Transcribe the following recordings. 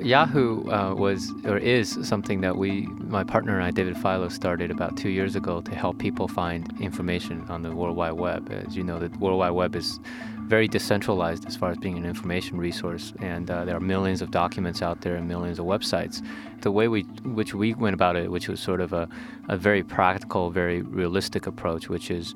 Yahoo was or is something that my partner and I, David Philo, started about 2 years ago to help people find information on the World Wide Web. As you know, the World Wide Web is very decentralized as far as being an information resource, and there are millions of documents out there and millions of websites. The way which we went about it, which was sort of a very practical, very realistic approach, which is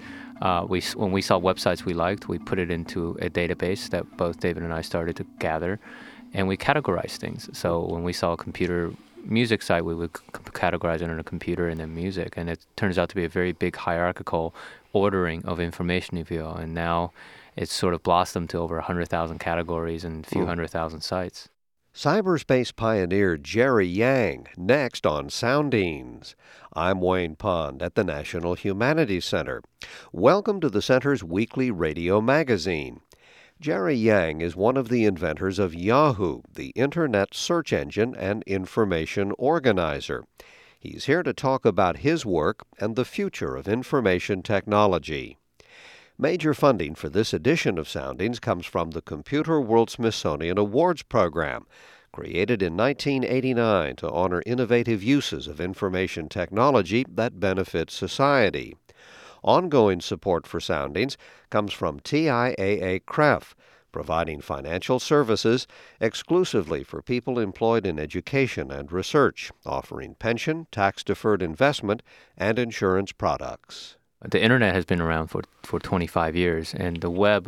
when we saw websites we liked, we put it into a database that both David and I started to gather, and we categorize things. So when we saw a computer music site, we would categorize it under computer and then music. And it turns out to be a very big hierarchical ordering of information, if you will. And now it's sort of blossomed to over 100,000 categories and a few 100,000 sites. Cyberspace pioneer Jerry Yang, next on Soundines. I'm Wayne Pond at the National Humanities Center. Welcome to the Center's weekly radio magazine. Jerry Yang is one of the inventors of Yahoo, the Internet search engine and information organizer. He's here to talk about his work and the future of information technology. Major funding for this edition of Soundings comes from the Computer World Smithsonian Awards Program, created in 1989 to honor innovative uses of information technology that benefit society. Ongoing support for Soundings comes from TIAA-CREF, providing financial services exclusively for people employed in education and research, offering pension, tax-deferred investment, and insurance products. The Internet has been around for 25 years, and the web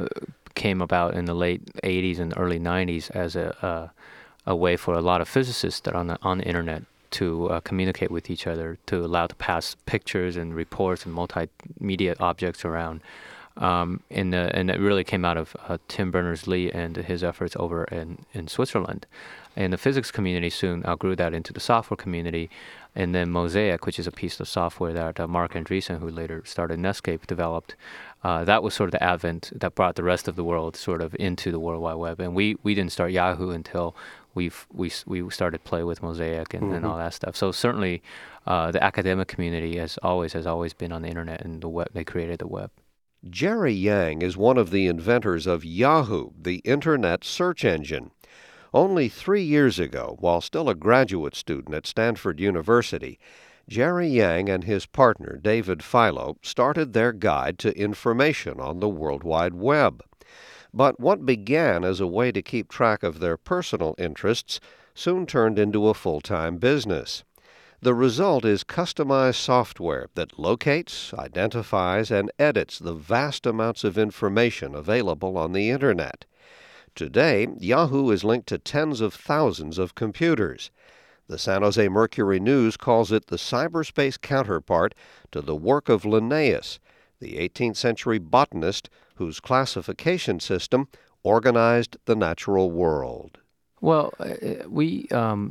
came about in the late 80s and early 90s as a way for a lot of physicists that are on the Internet to communicate with each other, to allow to pass pictures and reports and multimedia objects around. And it really came out of Tim Berners-Lee and his efforts over in Switzerland. And the physics community soon outgrew that into the software community. And then Mosaic, which is a piece of software that Mark Andreessen, who later started Netscape, developed. That was sort of the advent that brought the rest of the world sort of into the World Wide Web. And we didn't start Yahoo until we started play with Mosaic and all that stuff. So certainly the academic community has always been on the Internet, and the web, they created the web. Jerry Yang is one of the inventors of Yahoo, the Internet search engine. Only 3 years ago, while still a graduate student at Stanford University, Jerry Yang and his partner, David Philo, started their guide to information on the World Wide Web. But what began as a way to keep track of their personal interests soon turned into a full-time business. The result is customized software that locates, identifies, and edits the vast amounts of information available on the Internet. Today, Yahoo is linked to tens of thousands of computers. The San Jose Mercury News calls it the cyberspace counterpart to the work of Linnaeus, the 18th century botanist whose classification system organized the natural world. Well, we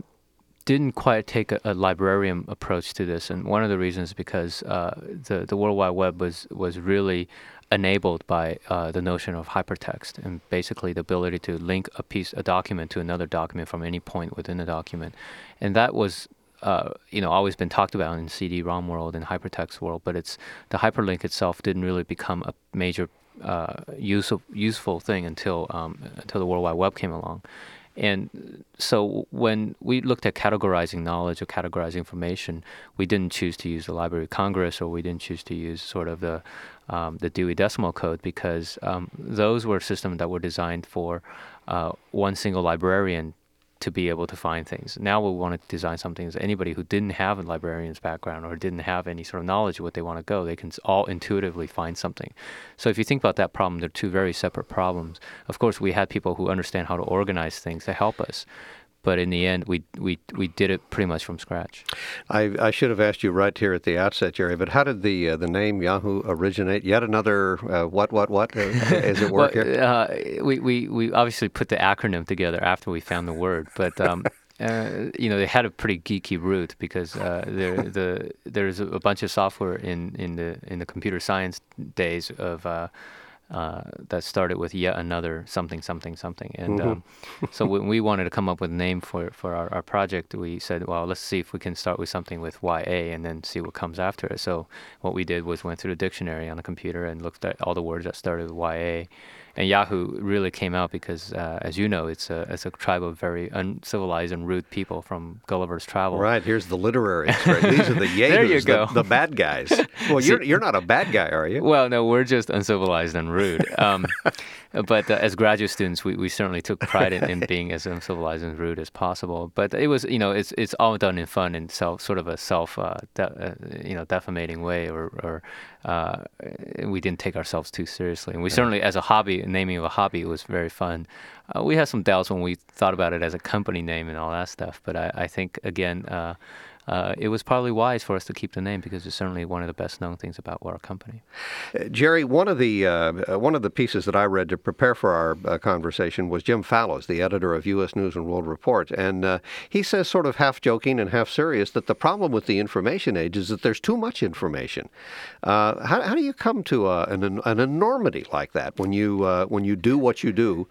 didn't quite take a librarian approach to this, and one of the reasons is because the World Wide Web was really enabled by the notion of hypertext, and basically the ability to link a document to another document from any point within the document, and that was always been talked about in CD-ROM world and hypertext world, but the hyperlink itself didn't really become a major useful thing until the World Wide Web came along. And so when we looked at categorizing knowledge or categorizing information, we didn't choose to use the Library of Congress, or we didn't choose to use sort of the Dewey Decimal Code, because those were systems that were designed for one single librarian to be able to find things. Now we want to design something that anybody who didn't have a librarian's background or didn't have any sort of knowledge of what they want to go, they can all intuitively find something. So if you think about that problem, they're two very separate problems. Of course, we had people who understand how to organize things to help us, but in the end, we did it pretty much from scratch. I should have asked you right here at the outset, Jerry, but how did the name Yahoo originate? Yet another what? Is it work here? We obviously put the acronym together after we found the word, but they had a pretty geeky root, because there's a bunch of software in the computer science days of that started with yet another something, something, something. And Mm-hmm. so when we wanted to come up with a name for our project, we said, well, let's see if we can start with something with YA and then see what comes after it. So what we did was went through the dictionary on the computer and looked at all the words that started with YA. And Yahoo really came out because, as you know, it's a tribe of very uncivilized and rude people from Gulliver's Travel. Right, here's the literary expression. These are the yahoos, There you go. the bad guys. Well, you're not a bad guy, are you? Well, no, we're just uncivilized and rude. But as graduate students, we certainly took pride in being as uncivilized and rude as possible. But it was, it's all done in fun and sort of a defamating way, or we didn't take ourselves too seriously. And we certainly, as a hobby, naming of a hobby, it was very fun. We had some doubts when we thought about it as a company name and all that stuff. But I think, again, it was probably wise for us to keep the name because it's certainly one of the best known things about our company. Jerry, one of the pieces that I read to prepare for our conversation was Jim Fallows, the editor of U.S. News and World Report, and he says, sort of half joking and half serious, that the problem with the information age is that there's too much information. How do you come to an enormity like that when you do what you do,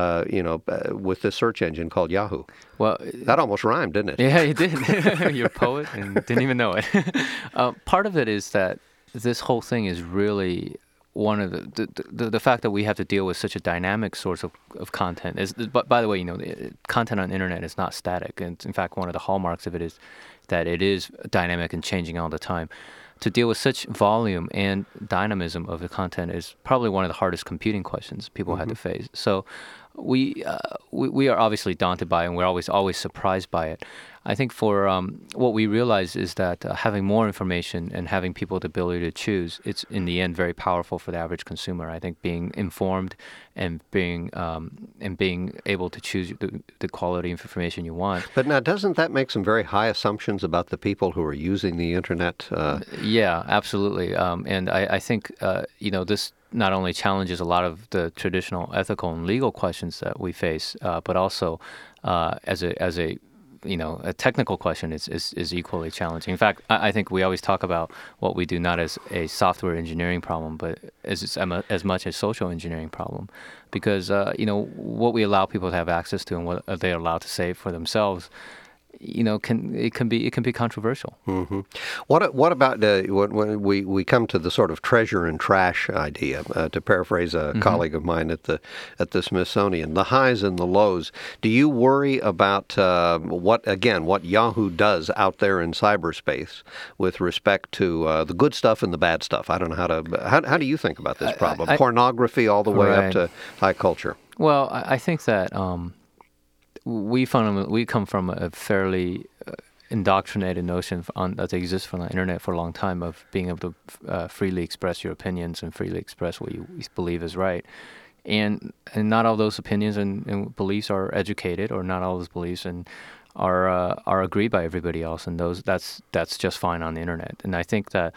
with this search engine called Yahoo? Well, that almost rhymed, didn't it? Yeah, you did. You're a poet and didn't even know it. Part of it is that this whole thing is really one of the fact that we have to deal with such a dynamic source of content. But by the way, content on the internet is not static. And in fact, one of the hallmarks of it is that it is dynamic and changing all the time. To deal with such volume and dynamism of the content is probably one of the hardest computing questions people had to face. So we are obviously daunted by it, and we're always surprised by it. I think for what we realize is that having more information and having people the ability to choose, it's in the end very powerful for the average consumer. I think being informed and being able to choose the quality of information you want. But now, doesn't that make some very high assumptions about the people who are using the internet? Yeah, absolutely. And I think this not only challenges a lot of the traditional ethical and legal questions that we face, but also as a technical question is equally challenging. In fact, I think we always talk about what we do not as a software engineering problem, but as much as social engineering problem, because what we allow people to have access to and what they're allowed to say for themselves, it can be controversial. Mm-hmm. What about when we come to the sort of treasure and trash idea? To paraphrase a colleague of mine at the Smithsonian, the highs and the lows. Do you worry about what Yahoo does out there in cyberspace with respect to the good stuff and the bad stuff? I don't know how do you think about this problem? Pornography all the way up to high culture. Well, I think that. We come from a fairly indoctrinated notion that exists from the internet for a long time of being able to freely express your opinions and freely express what you believe is right. And not all those opinions and beliefs are educated, or not all those beliefs are agreed by everybody else. And that's just fine on the internet. And I think that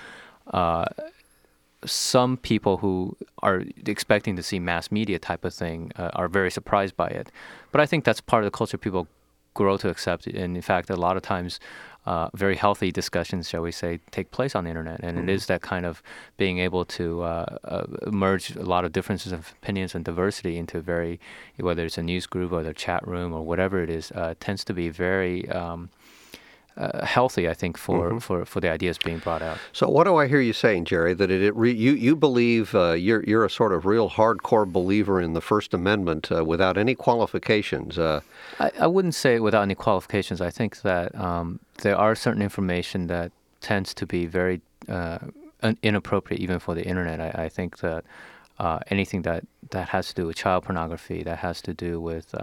some people who are expecting to see mass media type of thing are very surprised by it. But I think that's part of the culture people grow to accept. And in fact, a lot of times, very healthy discussions, shall we say, take place on the internet. And it is that kind of being able to merge a lot of differences of opinions and diversity into whether it's a news group or the chat room or whatever it is, tends to be very healthy, I think, for the ideas being brought out. So what do I hear you saying, Jerry? That you believe you're a sort of real hardcore believer in the First Amendment without any qualifications. I wouldn't say without any qualifications. I think that there are certain information that tends to be very inappropriate even for the internet. I think that anything that has to do with child pornography, that has to do with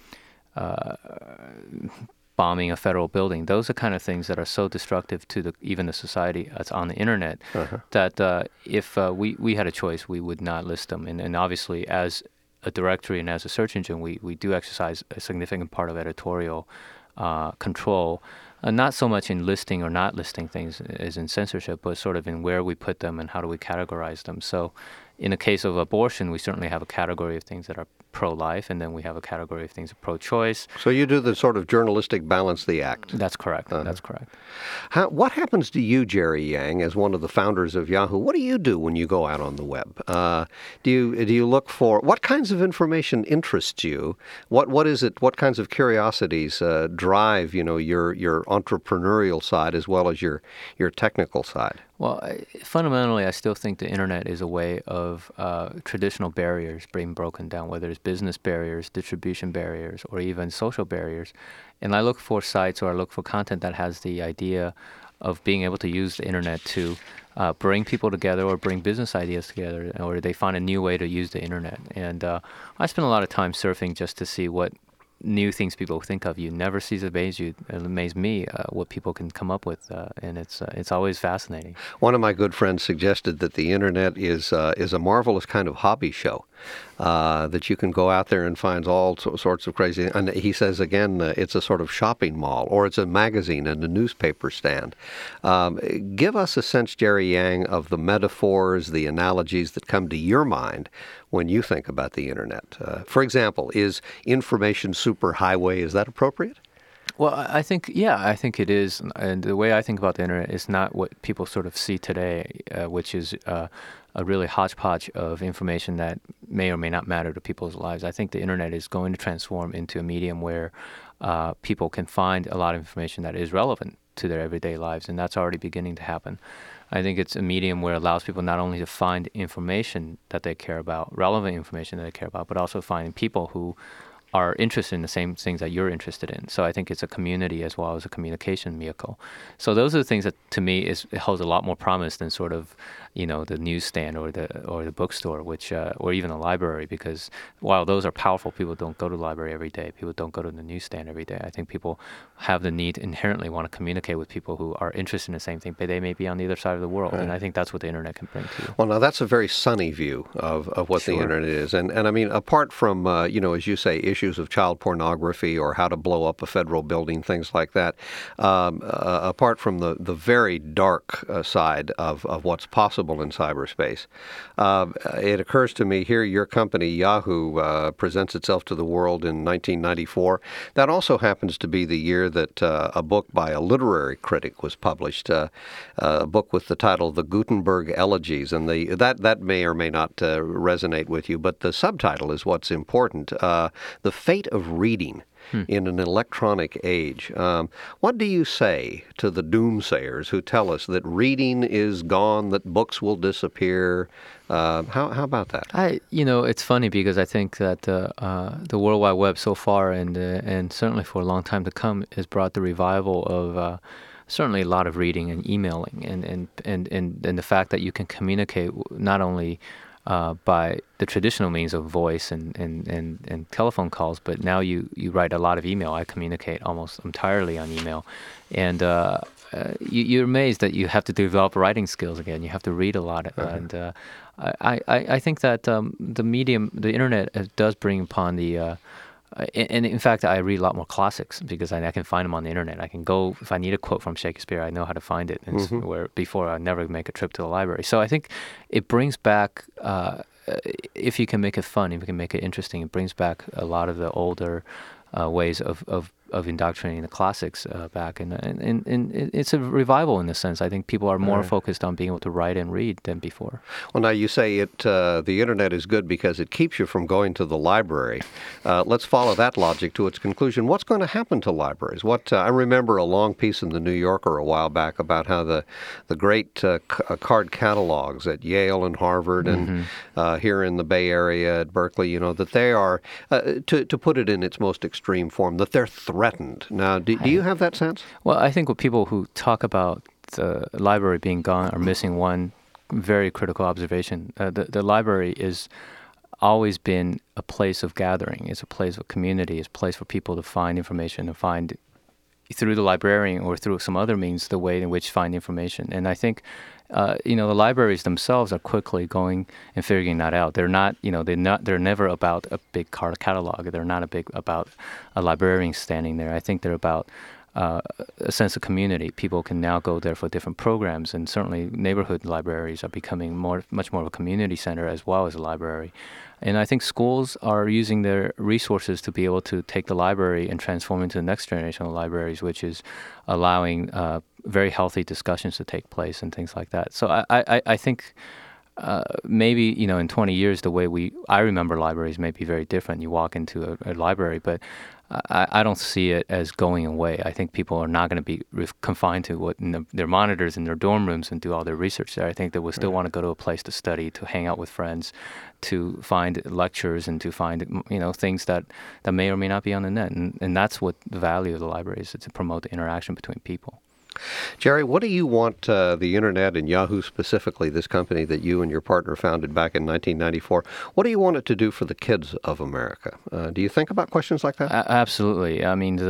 bombing a federal building, those are kind of things that are so destructive to even the society that's on the internet that if we had a choice, we would not list them. And obviously, as a directory and as a search engine, we do exercise a significant part of editorial control, not so much in listing or not listing things as in censorship, but sort of in where we put them and how do we categorize them. So in the case of abortion, we certainly have a category of things that are pro-life, and then we have a category of things that are pro-choice. So you do the sort of journalistic balance the act. That's correct. That's correct. What happens to you, Jerry Yang, as one of the founders of Yahoo? What do you do when you go out on the web? Do you look for what kinds of information interests you? What is it? What kinds of curiosities drive your entrepreneurial side as well as your technical side? Well, fundamentally, I still think the internet is a way of traditional barriers being broken down, whether it's business barriers, distribution barriers, or even social barriers. And I look for sites, or I look for content that has the idea of being able to use the internet to bring people together or bring business ideas together, or they find a new way to use the internet. And I spend a lot of time surfing just to see what new things people think of. You never cease to amaze me what people can come up with, and it's always fascinating. One of my good friends suggested that the internet is a marvelous kind of hobby show, that you can go out there and find all sorts of crazy. And he says again, it's a sort of shopping mall, or it's a magazine and a newspaper stand. Give us a sense, Jerry Yang, of the metaphors, the analogies that come to your mind when you think about the internet. For example, is information superhighway, is that appropriate? Well, I think it is. And the way I think about the internet is not what people sort of see today, which is a really hodgepodge of information that may or may not matter to people's lives. I think the internet is going to transform into a medium where people can find a lot of information that is relevant to their everyday lives, and that's already beginning to happen. I think it's a medium where it allows people not only to find information that they care about, relevant information that they care about, but also finding people who are interested in the same things that you're interested in. So I think it's a community as well as a communication vehicle. So those are the things that, to me, it holds a lot more promise than sort of, the newsstand or the bookstore, which or even the library. Because while those are powerful, people don't go to the library every day. People don't go to the newsstand every day. I think people have the need, inherently want to communicate with people who are interested in the same thing, but they may be on the other side of the world. Right. And I think that's what the internet can bring to you. Well, now that's a very sunny view of what the internet is. And I mean, apart from, as you say, issues of child pornography or how to blow up a federal building, things like that, apart from the very dark side of what's possible in cyberspace, it occurs to me here your company, Yahoo, presents itself to the world in 1994. That also happens to be the year that a book by a literary critic was published, a book with the title The Gutenberg Elegies, and that may or may not resonate with you, but the subtitle is what's important, The Fate of Reading in an Electronic Age. What do you say to the doomsayers who tell us that reading is gone, that books will disappear? How about that? It's funny because I think that the World Wide Web so far, and certainly for a long time to come, has brought the revival of certainly a lot of reading and emailing, and the fact that you can communicate not only by the traditional means of voice and telephone calls, but now you write a lot of email. I communicate almost entirely on email, and you're amazed that you have to develop writing skills again. You have to read a lot, and I think that the medium, the internet, does bring upon the. And in fact, I read a lot more classics because I can find them on the internet. I can go, if I need a quote from Shakespeare, I know how to find it. And where before I'd never make a trip to the library. So I think it brings back, if you can make it fun, if you can make it interesting, it brings back a lot of the older ways of indoctrinating the classics back, and it's a revival in a sense. I think people are more focused on being able to write and read than before. Well, now you say the internet is good because it keeps you from going to the library. Let's follow that logic to its conclusion. What's going to happen to libraries? I remember a long piece in the New Yorker a while back about how the great card catalogs at Yale and Harvard and here in the Bay Area at Berkeley, that they are, to put it in its most extreme form, that they're threatened. Now, do you have that sense? Well, I think what people who talk about the library being gone are missing one very critical observation. The library is always been a place of gathering. It's a place of community. It's a place for people to find information, to find through the librarian or through some other means the way in which find information. And I think the libraries themselves are quickly going and figuring that out. They're not, they're never about a big card catalog. They're not about a librarian standing there. I think they're about a sense of community. People can now go there for different programs, and certainly neighborhood libraries are becoming much more of a community center as well as a library. And I think schools are using their resources to be able to take the library and transform into the next generation of libraries, which is allowing very healthy discussions to take place and things like that. So I think maybe, in 20 years, the way I remember libraries may be very different. You walk into a library, but I don't see it as going away. I think people are not going to be confined to their monitors in their dorm rooms and do all their research there. I think they will still want to go to a place to study, to hang out with friends, to find lectures, and to find things that may or may not be on the net. And that's what the value of the library is, to promote the interaction between people. Jerry, what do you want the Internet and Yahoo specifically, this company that you and your partner founded back in 1994, what do you want it to do for the kids of America? Do you think about questions like that? Absolutely. I mean,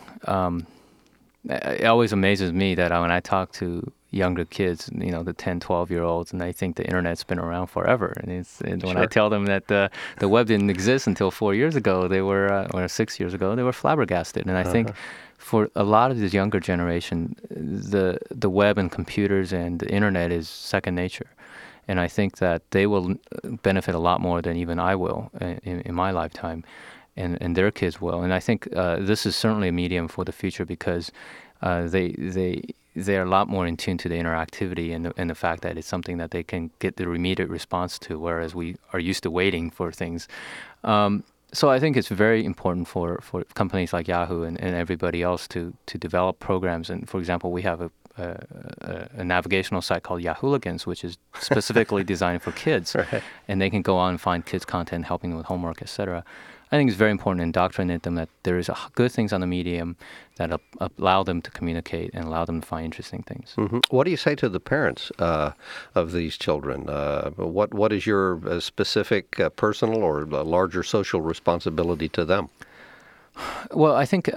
it always amazes me that when I talk to younger kids, the 10, 12-year-olds, and they think the Internet's been around forever. And when I tell them that the web didn't exist until 4 years ago, or 6 years ago, they were flabbergasted. And I think for a lot of this younger generation, the web and computers and the Internet is second nature. And I think that they will benefit a lot more than even I will in my lifetime, and their kids will. And I think this is certainly a medium for the future, because they're a lot more in tune to the interactivity and the fact that it's something that they can get the immediate response to, whereas we are used to waiting for things. So I think it's very important for companies like Yahoo and everybody else to develop programs. And for example, we have a navigational site called Yahooligans, which is specifically designed for kids. Right. And they can go on and find kids content, helping them with homework, etc. I think it's very important to indoctrinate them that there is good things on the medium that allow them to communicate and allow them to find interesting things. Mm-hmm. What do you say to the parents of these children? What is your specific personal or larger social responsibility to them? Well, I think,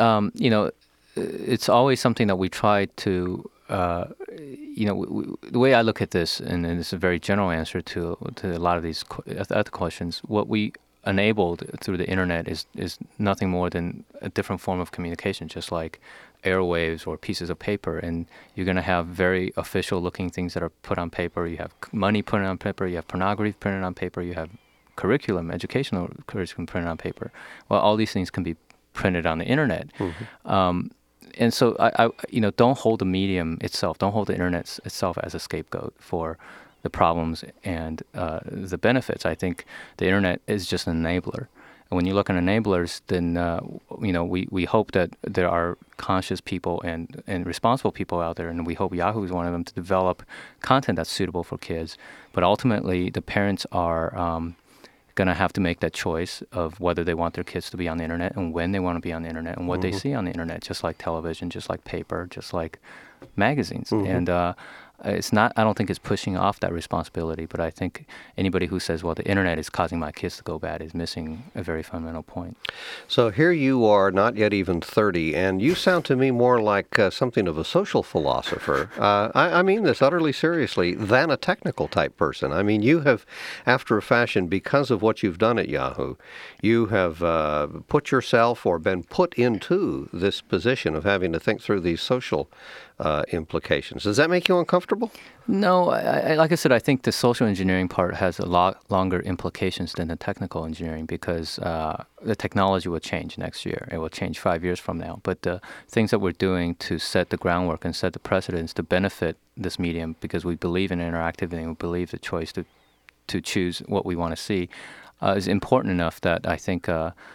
it's always something that we try to, the way I look at this, and it's a very general answer to a lot of these other questions, what we enabled through the Internet is nothing more than a different form of communication, just like airwaves or pieces of paper. And you're going to have very official looking things that are put on paper. You have money printed on paper. You have pornography printed on paper. You have educational curriculum printed on paper. Well, all these things can be printed on the Internet. Mm-hmm. And so I don't hold the medium itself, don't hold the Internet itself as a scapegoat for the problems and the benefits. I think the Internet is just an enabler. And when you look at enablers, then we hope that there are conscious people and responsible people out there, and we hope Yahoo is one of them, to develop content that's suitable for kids. But ultimately, the parents are going to have to make that choice of whether they want their kids to be on the Internet and when they want to be on the Internet and what they see on the Internet, just like television, just like paper, just like magazines. And it's not, I don't think it's pushing off that responsibility, but I think anybody who says, well, the Internet is causing my kids to go bad is missing a very fundamental point. So here you are, not yet even 30, and you sound to me more like something of a social philosopher. I mean this utterly seriously, than a technical type person. I mean, you have, after a fashion, because of what you've done at Yahoo, you have put yourself or been put into this position of having to think through these social implications. Does that make you uncomfortable? No, like I said, I think the social engineering part has a lot longer implications than the technical engineering, because the technology will change next year. It will change 5 years from now. But the things that we're doing to set the groundwork and set the precedents to benefit this medium, because we believe in interactivity and we believe the choice to choose what we want to see, is important enough that I think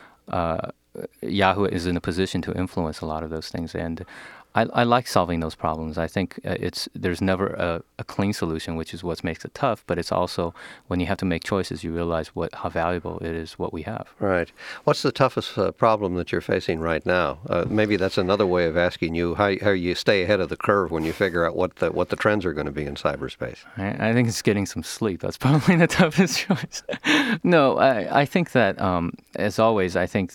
Yahoo is in a position to influence a lot of those things. And I like solving those problems. I think there's never a clean solution, which is what makes it tough. But it's also, when you have to make choices, you realize how valuable it is what we have. Right. What's the toughest problem that you're facing right now? Maybe that's another way of asking you how you stay ahead of the curve when you figure out what the trends are going to be in cyberspace. I think it's getting some sleep. That's probably the toughest choice. No, I think that, as always, I think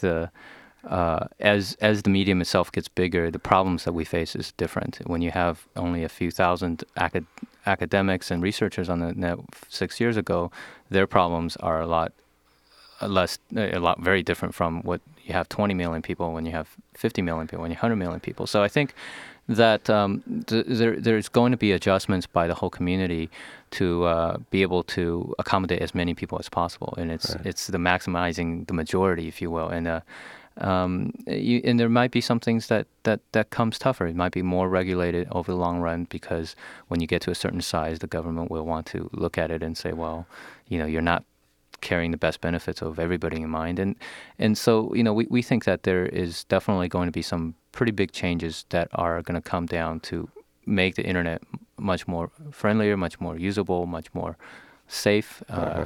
as the medium itself gets bigger, the problems that we face is different. When you have only a few thousand academics and researchers on the net 6 years ago, their problems are a a lot very different from what you have 20 million people when you have 50 million people, when you have 100 million people. So I think that there's going to be adjustments by the whole community to be able to accommodate as many people as possible, and it's the maximizing the majority, if you will, and and there might be some things that comes tougher. It might be more regulated over the long run, because when you get to a certain size, the government will want to look at it and say, well, you're not carrying the best benefits of everybody in mind. And so, we think that there is definitely going to be some pretty big changes that are going to come down to make the internet much more friendlier, much more usable, much more safe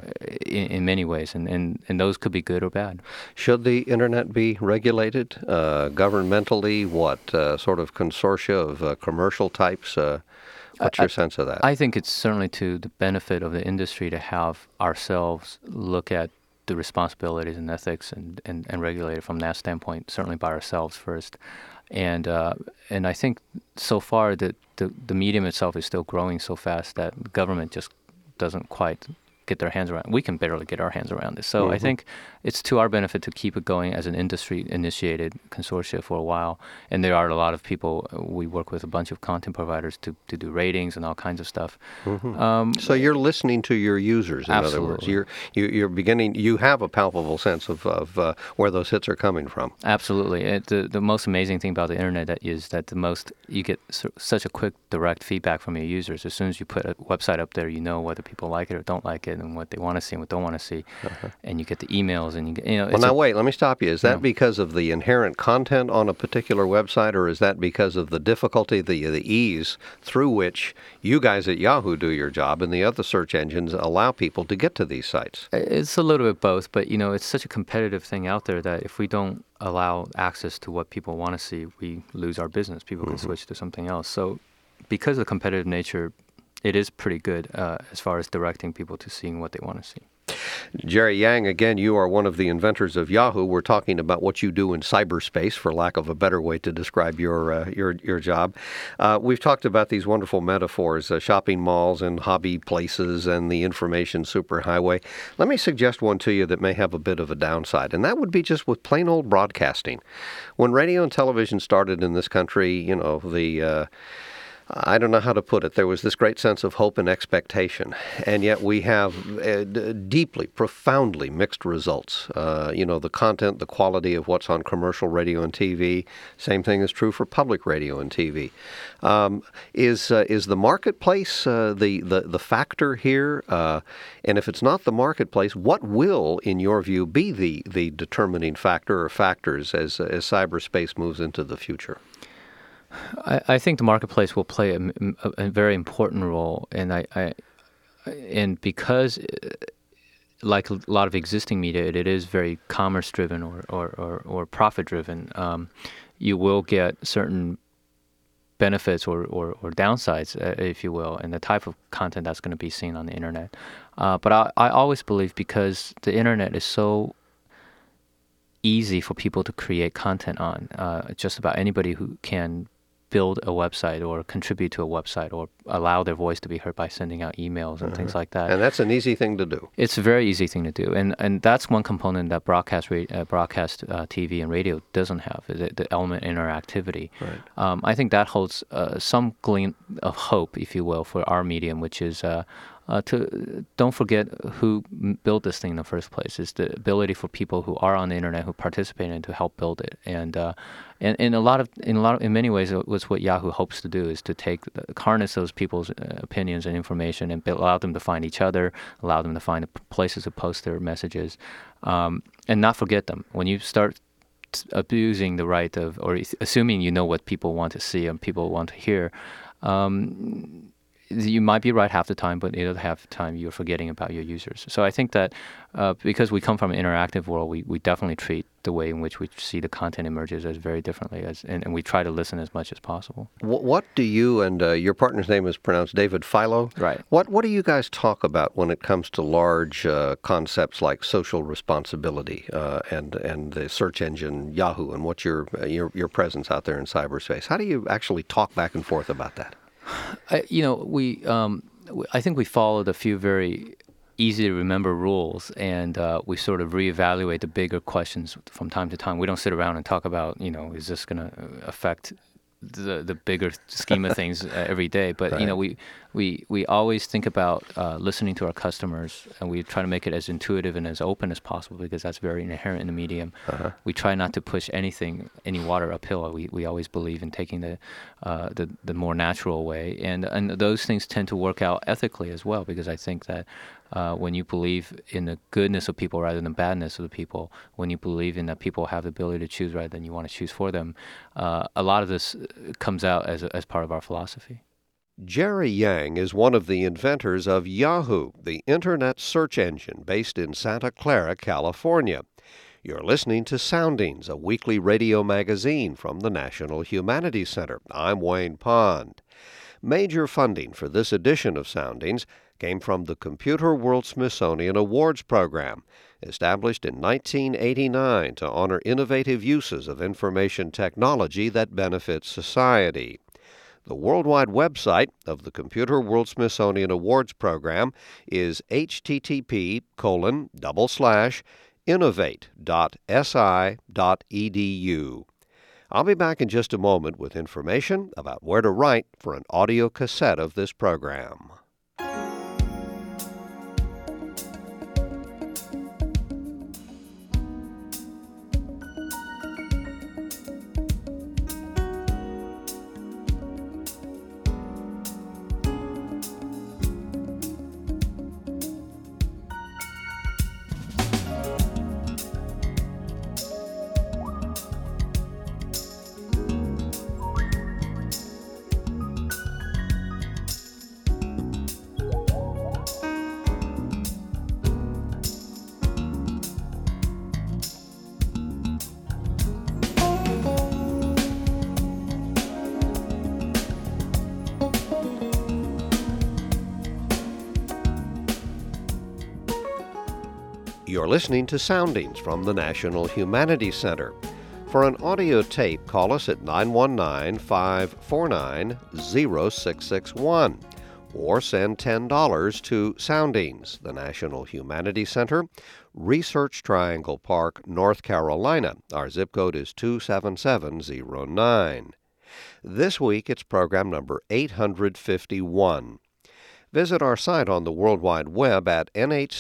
in many ways, and those could be good or bad. Should the internet be regulated governmentally? What sort of consortia of commercial types? What's your sense of that? I think it's certainly to the benefit of the industry to have ourselves look at the responsibilities and ethics and regulate it from that standpoint, certainly by ourselves first. And I think so far that the medium itself is still growing so fast that the government just doesn't quite get their hands around. We can barely get our hands around this. So I think it's to our benefit to keep it going as an industry-initiated consortia for a while. And there are a lot of people. We work with a bunch of content providers to do ratings and all kinds of stuff. So you're listening to your users, in other words. You're beginning. You have a palpable sense of where those hits are coming from. Absolutely. The most amazing thing about the internet is that you get such a quick, direct feedback from your users. As soon as you put a website up there, you know whether people like it or don't like it, and what they want to see and what don't want to see, and you get the emails, and you get, Well, now wait, let me stop you. Is that because of the inherent content on a particular website, or is that because of the difficulty, the ease through which you guys at Yahoo do your job, and the other search engines allow people to get to these sites? It's a little bit both, but it's such a competitive thing out there that if we don't allow access to what people want to see, we lose our business. People can switch to something else. So, because of the competitive nature, it is pretty good as far as directing people to seeing what they want to see. Jerry Yang, again, you are one of the inventors of Yahoo. We're talking about what you do in cyberspace, for lack of a better way to describe your job. We've talked about these wonderful metaphors, shopping malls and hobby places and the information superhighway. Let me suggest one to you that may have a bit of a downside, and that would be just with plain old broadcasting. When radio and television started in this country, I don't know how to put it. There was this great sense of hope and expectation, and yet we have deeply, profoundly mixed results. The content, the quality of what's on commercial radio and TV. Same thing is true for public radio and TV. Is the marketplace the factor here? And if it's not the marketplace, what will, in your view, be the determining factor or factors as cyberspace moves into the future? I think the marketplace will play a very important role, and because, like a lot of existing media, it is very commerce-driven or profit-driven. You will get certain benefits or downsides, if you will, and the type of content that's going to be seen on the internet. But I always believe, because the internet is so easy for people to create content on, just about anybody who can build a website or contribute to a website or allow their voice to be heard by sending out emails and things like that. And that's an easy thing to do. It's a very easy thing to do. And that's one component that broadcast TV and radio doesn't have, the element interactivity. Right. I think that holds some gleam of hope, if you will, for our medium, which is to don't forget who built this thing in the first place. Is the ability for people who are on the internet, who participate in it, to help build it. And in many ways, it was what Yahoo hopes to do, is to harness those people's opinions and information and allow them to find each other, allow them to find places to post their messages, and not forget them. When you start abusing the right of, or assuming you know what people want to see and people want to hear, you might be right half the time, but the other half the time you're forgetting about your users. So I think that because we come from an interactive world, we definitely treat the way in which we see the content emerges as very differently, and we try to listen as much as possible. What do you, and your partner's name is pronounced David Filo? Right. What do you guys talk about when it comes to large concepts like social responsibility and the search engine Yahoo, and what's your presence out there in cyberspace? How do you actually talk back and forth about that? I think we followed a few very easy to remember rules, and we sort of reevaluate the bigger questions from time to time. We don't sit around and talk about, is this going to affect the bigger scheme of things every day. But Right. we always think about listening to our customers, and we try to make it as intuitive and as open as possible because that's very inherent in the medium. Uh-huh. We try not to push any water uphill. We always believe in taking the more natural way, and those things tend to work out ethically as well, because I think that when you believe in the goodness of people rather than the badness of the people, when you believe in that people have the ability to choose rather than you want to choose for them, a lot of this comes out as part of our philosophy. Jerry Yang is one of the inventors of Yahoo, the internet search engine based in Santa Clara, California. You're listening to Soundings, a weekly radio magazine from the National Humanities Center. I'm Wayne Pond. Major funding for this edition of Soundings came from the Computer World Smithsonian Awards Program, established in 1989 to honor innovative uses of information technology that benefit society. The worldwide website of the Computer World Smithsonian Awards Program is http://innovate.si.edu. I'll be back in just a moment with information about where to write for an audio cassette of this program. You're listening to Soundings from the National Humanities Center. For an audio tape, call us at 919-549-0661 or send $10 to Soundings, the National Humanities Center, Research Triangle Park, North Carolina. Our zip code is 27709. This week it's program number 851. Visit our site on the World Wide Web at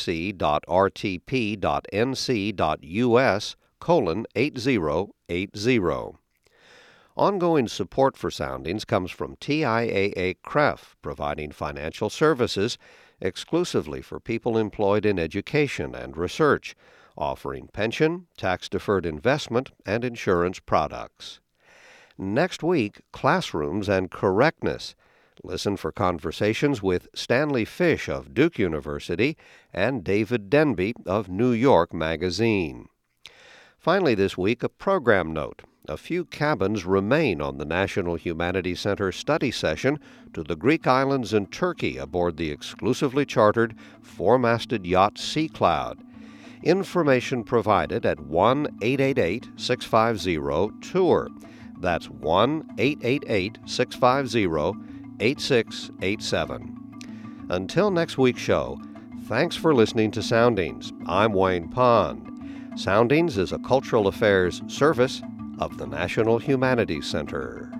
nhc.rtp.nc.us:8080. Ongoing support for Soundings comes from TIAA-CREF, providing financial services exclusively for people employed in education and research, offering pension, tax-deferred investment, and insurance products. Next week, classrooms and correctness. Listen for conversations with Stanley Fish of Duke University and David Denby of New York Magazine. Finally this week, a program note. A few cabins remain on the National Humanities Center study session to the Greek islands and Turkey aboard the exclusively chartered four-masted yacht Sea Cloud. Information provided at 1-888-650-TOUR. That's 1-888-650-8687. Until next week's show, thanks for listening to Soundings. I'm Wayne Pond. Soundings is a cultural affairs service of the National Humanities Center.